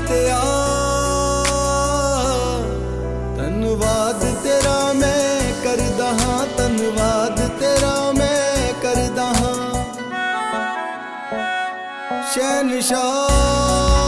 जीतिया धन्नवाद तेरा मैं करदा हां, धन्नवाद तेरा मैं करदा हां। शहनशाह